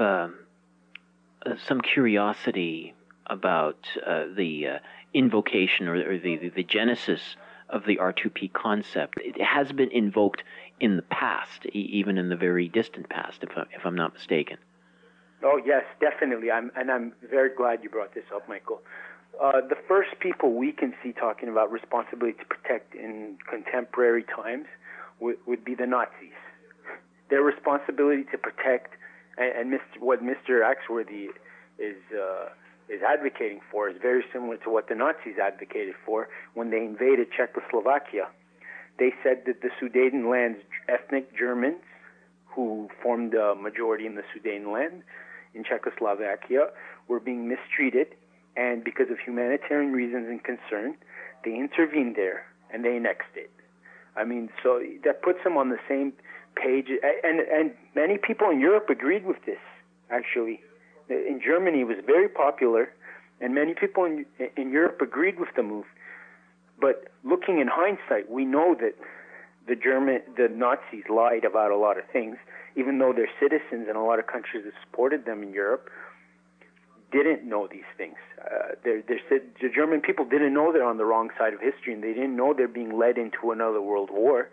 [SPEAKER 3] some curiosity about the invocation or the genesis of the R2P concept. It has been invoked in the past, even in the very distant past, if I'm not mistaken.
[SPEAKER 5] Oh, yes, definitely. I'm very glad you brought this up, Michael. The first people we can see talking about responsibility to protect in contemporary times would be the Nazis. Their responsibility to protect, and what Mr. Axworthy is advocating for is very similar to what the Nazis advocated for when they invaded Czechoslovakia. They said that the Sudetenland's ethnic Germans, who formed a majority in the Sudetenland in Czechoslovakia, were being mistreated, and because of humanitarian reasons and concern, they intervened there and they annexed it. I mean, so that puts them on the same page, and many people in Europe agreed with this, actually. In Germany, it was very popular, and many people in Europe agreed with the move. But looking in hindsight, we know that the Nazis lied about a lot of things, even though their citizens in a lot of countries that supported them in Europe didn't know these things. The German people didn't know they're on the wrong side of history, and they didn't know they're being led into another world war.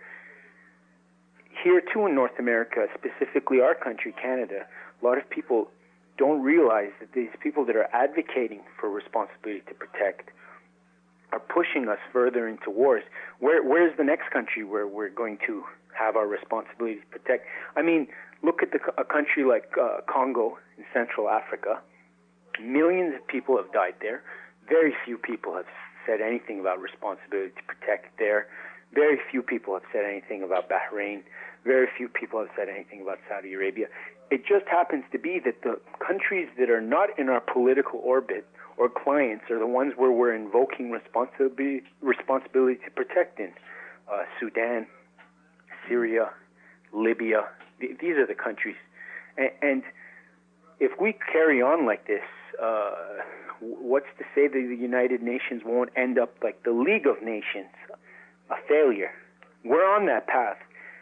[SPEAKER 5] Here, too, in North America, specifically our country, Canada, a lot of people don't realize that these people that are advocating for responsibility to protect are pushing us further into wars. Where's the next country where we're going to have our responsibility to protect? I mean, look at a country like Congo in Central Africa. Millions of people have died there. Very few people have said anything about responsibility to protect there. Very few people have said anything about Bahrain. Very few people have said anything about Saudi Arabia. It just happens to be that the countries that are not in our political orbit or clients are the ones where we're invoking responsibility to protect in. Sudan, Syria, Libya. These are the countries. And if we carry on like this, what's to say that the United Nations won't end up like the League of Nations, a failure? We're on that path.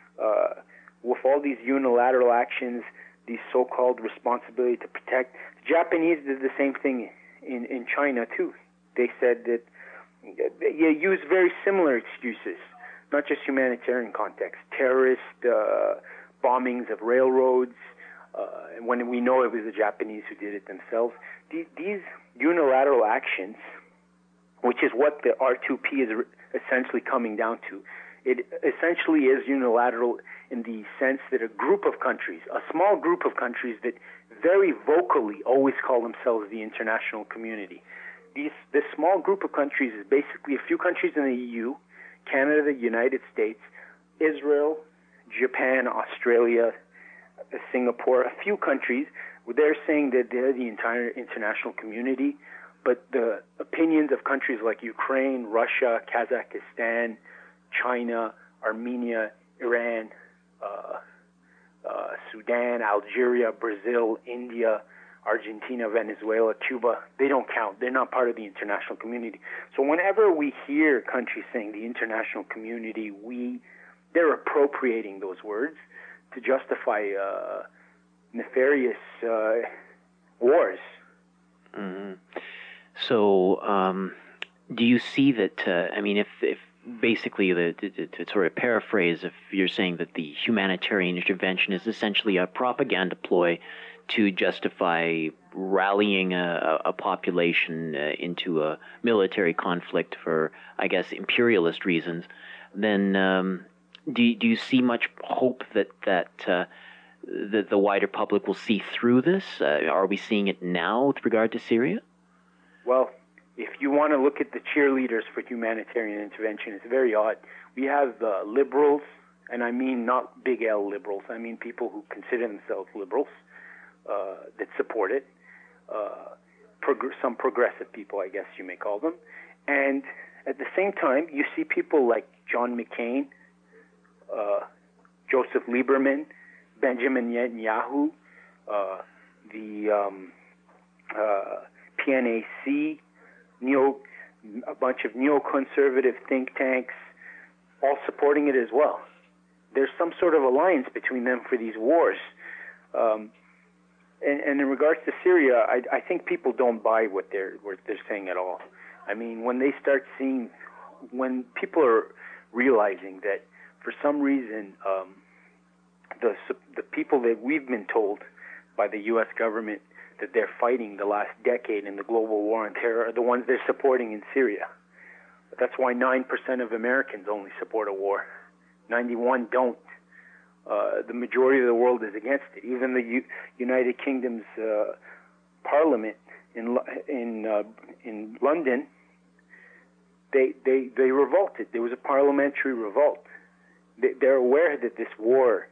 [SPEAKER 5] With all these unilateral actions, these so-called responsibility to protect. The Japanese did the same thing in China, too. They said that you use very similar excuses, not just humanitarian context, terrorist bombings of railroads, when we know it was the Japanese who did it themselves. These unilateral actions, which is what the R2P is essentially coming down to, it essentially is unilateral in the sense that a group of countries, a small group of countries that very vocally always call themselves the international community. This small group of countries is basically a few countries in the EU, Canada, the United States, Israel, Japan, Australia, Singapore, a few countries. They're saying that they're the entire international community, but the opinions of countries like Ukraine, Russia, Kazakhstan, China, Armenia, Iran, Sudan, Algeria, Brazil, India, Argentina, Venezuela, Cuba, they don't count. They're not part of the international community. So whenever we hear countries saying the international community, they're appropriating those words to justify nefarious wars.
[SPEAKER 3] Mm-hmm. So, do you see that? If basically, to sort of paraphrase, if you're saying that the humanitarian intervention is essentially a propaganda ploy to justify rallying a population into a military conflict for, I guess, imperialist reasons, then do you see much hope that the wider public will see through this? Are we seeing it now with regard to Syria?
[SPEAKER 5] Well, if you want to look at the cheerleaders for humanitarian intervention, it's very odd. We have liberals, and I mean not big L liberals. I mean people who consider themselves liberals that support it. Some progressive people, I guess you may call them. And at the same time, you see people like John McCain, Joseph Lieberman, Benjamin Netanyahu, the PNAC, a bunch of neoconservative think tanks, all supporting it as well. There's some sort of alliance between them for these wars. And in regards to Syria, I think people don't buy what they're saying at all. I mean, when people are realizing that for some reason the people that we've been told by the U.S. government that they're fighting the last decade in the global war on terror are the ones they're supporting in Syria. That's why 9% of Americans only support a war. 91 don't. The majority of the world is against it. Even the United Kingdom's Parliament in London, they revolted. There was a parliamentary revolt. They're aware that this war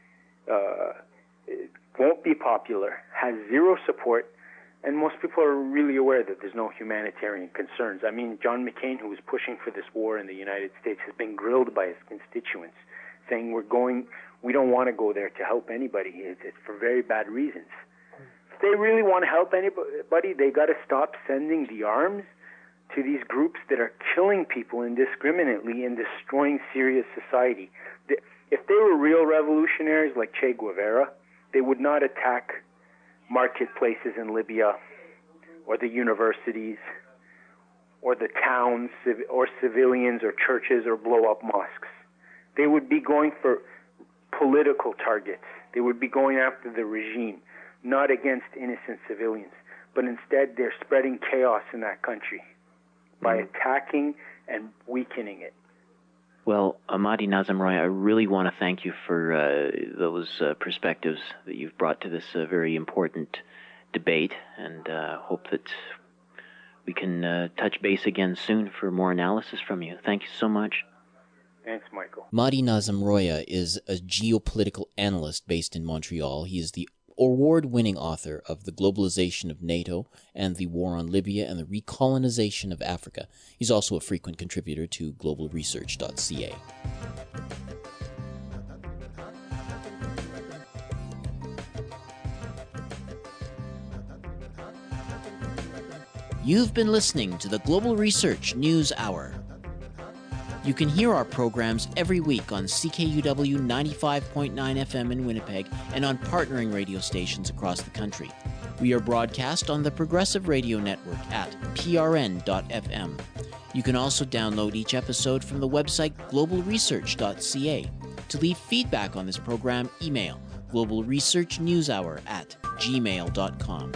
[SPEAKER 5] won't be popular, has zero support, and most people are really aware that there's no humanitarian concerns. I mean, John McCain, who was pushing for this war in the United States, has been grilled by his constituents, saying we don't want to go there to help anybody. It's for very bad reasons. If they really want to help anybody, they got to stop sending the arms to these groups that are killing people indiscriminately and destroying Syria's society. If they were real revolutionaries like Che Guevara, they would not attack marketplaces in Libya or the universities or the towns or civilians or churches or blow up mosques. They would be going for political targets. They would be going after the regime, not against innocent civilians. But instead, they're spreading chaos in that country by attacking and weakening it.
[SPEAKER 3] Well, Mahdi Nazem Roya, I really want to thank you for those perspectives that you've brought to this very important debate, and hope that we can touch base again soon for more analysis from you. Thank you so much.
[SPEAKER 5] Thanks, Michael.
[SPEAKER 1] Mahdi Nazem Roya is a geopolitical analyst based in Montreal. He is the award-winning author of The Globalization of NATO and the War on Libya and the Recolonization of Africa. He's also a frequent contributor to globalresearch.ca. You've been listening to the Global Research News Hour. You can hear our programs every week on CKUW 95.9 FM in Winnipeg and on partnering radio stations across the country. We are broadcast on the Progressive Radio Network at prn.fm. You can also download each episode from the website globalresearch.ca. To leave feedback on this program, email globalresearchnewshour@gmail.com.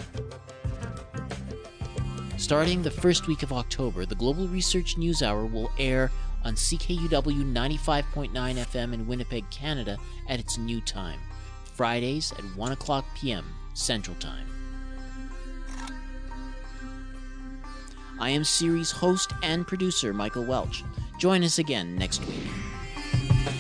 [SPEAKER 1] Starting the first week of October, the Global Research News Hour will air on CKUW 95.9 FM in Winnipeg, Canada at its new time, Fridays at 1 o'clock p.m. Central Time. I am series host and producer Michael Welch. Join us again next week.